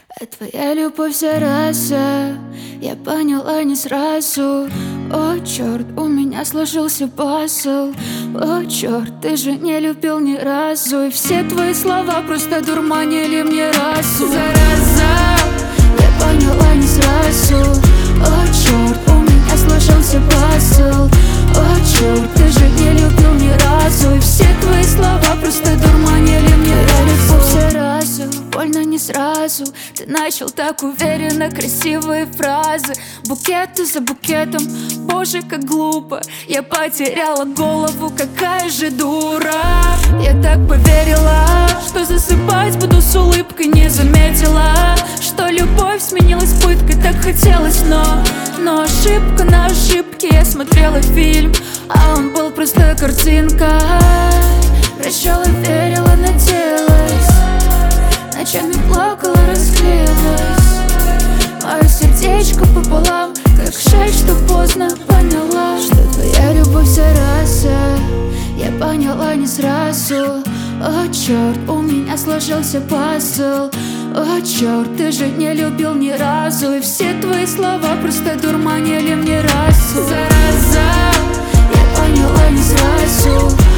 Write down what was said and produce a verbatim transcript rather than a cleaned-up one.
А твоя любовь зараза, я поняла не сразу. О, черт, у меня сложился пазл. О, черт, ты же не любил ни разу. И все твои слова просто дурманили мне разум. Зараза, я поняла не сразу. О, черт, у меня сложился пазл. О, черт, ты же не любил ни разу. И все твои слова просто дурманили мне разум. Все разу, больно не сразу. Ты начал так уверенно, красивые фразы. Букеты за букетом, боже, как глупо. Я потеряла голову, какая же дура. Я так поверила, что засыпать буду с улыбкой. Не заметила, что любовь сменилась пыткой. Так хотелось, но, но ошибка на ошибке. Я смотрела фильм, а он был просто картинкой. Прощала, верила, надеялась. Ночами плакала, расклеилась. Мое сердечко пополам. Как жаль, что поздно поняла, что твоя любовь зараза. Я поняла не сразу. О, черт, у меня сложился пазл. О, черт, ты же не любил ни разу. И все твои слова просто дурманили мне разум. Зараза, я поняла не сразу.